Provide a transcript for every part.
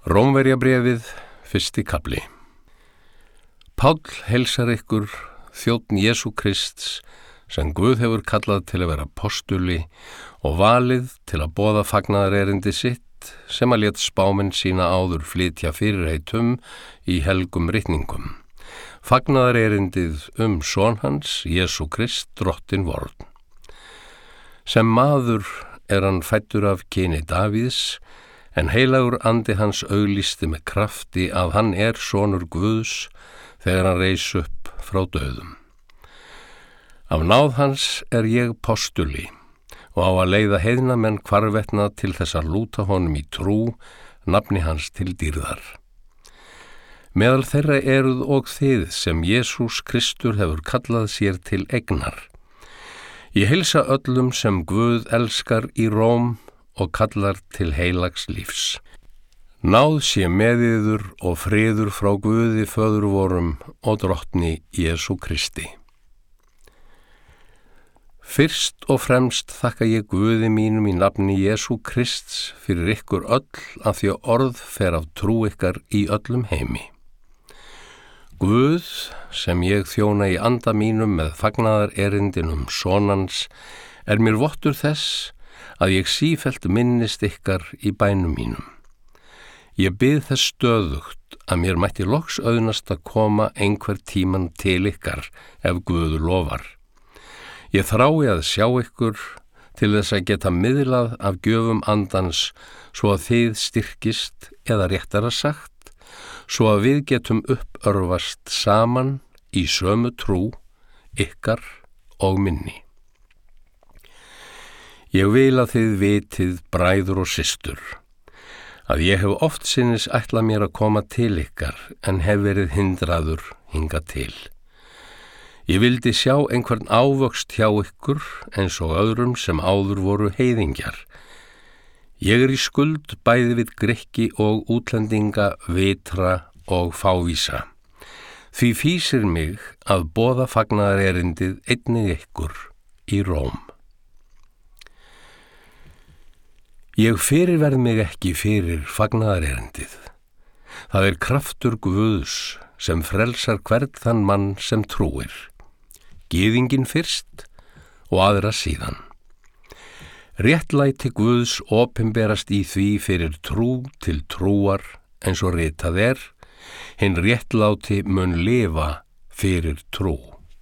Rómverjabréfið, 1. kafli. Páll heilsar ykkur, þjónn Jesú Krists, sem Guð hefur kallað til að vera postuli og valið til að boða fagnaðarerindi sitt, sem að lét spámenn sína áður flytja fyrirheitum í helgum ritningum. Fagnaðarerindið son hans, Jesú Krist, drottinn vorn. Sem maður hann fæddur af kyni Davíðs, en heilagur andi hans auglýsti með krafti að hann sonur Guðs þegar hann reis upp frá dauðum. Af náð hans ég postuli og á að leiða heiðnamenn hvarvetna til þess að lúta honum í trú, nafni hans til dýrðar. Meðal þeirra eruð og þið sem Jesús Kristur hefur kallað sér til eignar. Ég heilsa öllum sem Guð elskar í Róm og kallar til heilags lífs. Náð sé með yður og friður frá Guði föður vorum og drottni Jesú Kristi. Fyrst og fremst þakka ég Guði mínum í nafni Jesú Krists fyrir ykkur öll af því að orð fer af trú ykkar í öllum heimi. Guð, sem ég þjóna í anda mínum með fagnaðarerindinum sonans, mér vottur þess að ég sífellt minnist ykkar í bænum mínum. Ég bið þess stöðugt að mér mætti loks auðnast að koma einhver tíman til ykkar ef Guð lofar. Ég þrái að sjá ykkur til þess að geta miðlað af gjöfum andans svo að þið styrkist eða réttara sagt, svo að við getum uppörvast saman í sömu trú, ykkar og minni. Ég vil að þið vitið, bræður og systur, að ég hef oftsinnis ætlað mér að koma til ykkar en hef verið hindraður hingað til. Ég vildi sjá einhvern ávöxt hjá ykkur eins og öðrum sem áður voru heiðingjar. Ég í skuld bæði við Grikki og útlendinga, vitra og fávísa. Því fýsir mig að boða fagnaðarerindið einnig ykkur í Róm. Ég fyrirverð mig ekki fyrir fagnaðarerindið. Það kraftur Guðs sem frelsar hvern þann mann sem trúir. Gyðinginn fyrst og aðra síðan. Réttlæti Guðs opinberast í því fyrir trú til trúar eins og ritað hinn réttláti mun lifa fyrir trú.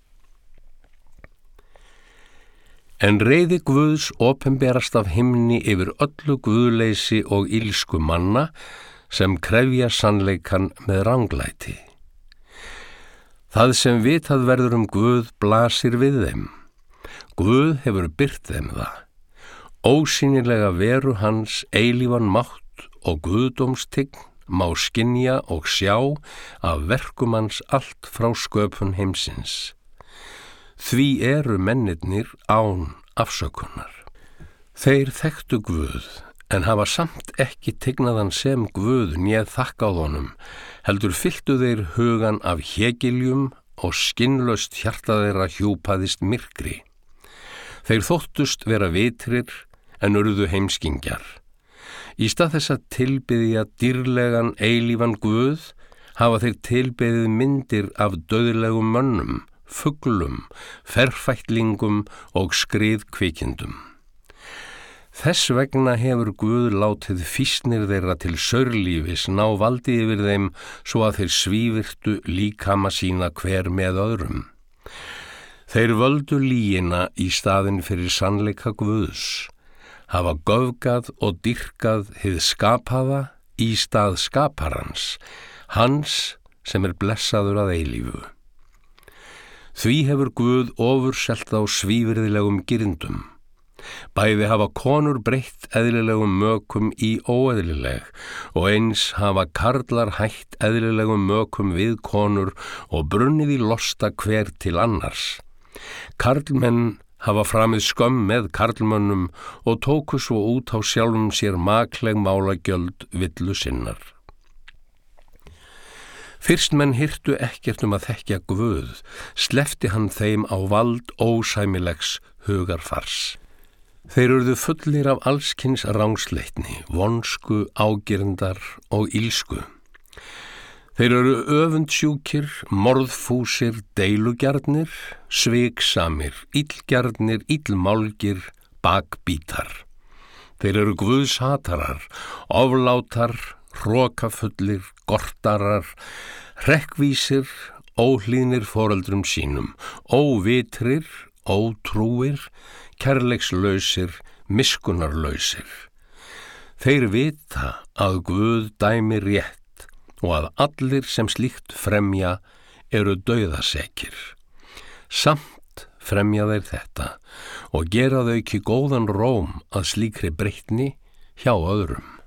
En reiði Guðs opinberast af himni yfir öllu guðleysi og ilsku manna sem krefja sannleikan með ranglæti. Það sem vitað verður Guð blasir við þeim. Guð hefur byrt þeim það. Ósýnilega veru hans eilífan mátt og guðdómstign má skynja og sjá af verkum hans allt frá sköpun heimsins. Því mennirnir án afsökunar. Þeir þekktu Guð, en hafa samt ekki tignaðan sem Guð né þakkað honum, heldur fylltu þeir hugan af hégiljum og skinnlaust hjarta þeirra hjúpaðist myrkri. Þeir þóttust vera vitrir, en urðu heimskingjar. Í stað þess að tilbiðja dýrlegan eilífan Guð, hafa þeir tilbiðið myndir af dauðlegum mönnum, fuglum, ferfætlingum og skriðkvikindum. Þess vegna hefur Guð látið fýsnir þeirra til saurlífis ná valdi yfir þeim svo að þeir svívirtu líkama sína hver með öðrum. Þeir völdu lygina í staðinn fyrir sannleika Guðs, hafa göfgað og dýrkað hið skapaða í stað skaparans, hans sem blessaður að eilífu. Því hefur Guð ofurselt á svívirðilegum girndum. Bæði hafa konur breytt eðlilegum mökum í óeðlileg og eins hafa karlar hætt eðlilegum mökum við konur og brunnið í losta hver til annars. Karlmenn hafa framið skömm með karlmönnum og tóku svo út á sjálfum sér makleg málagjöld villu sinnar. Fyrst menn hirtu ekkert að þekkja Guð, sleppti hann þeim á vald ósæmilegs hugarfars. Þeir urðu fullir af allskins rangsleitni, vonsku, ágirndar og ílsku. Þeir eru öfundsjúkir, morðfúsir, deilugjarnir, sviksamir, illgjarnir, illmálgir, bakbítar. Þeir eru guðshatarar, oflátar, hrokafullir, gortarar, hrekkvísir, óhlýðnir foreldrum sínum, óvitrir, ótrúir, kærleikslausir, miskunnarlausir. Þeir vita að Guð dæmi rétt og að allir sem slíkt fremja eru dauðasekir. Samt fremja þeir þetta og gera þau ekki góðan róm að slíkri breytni hjá öðrum.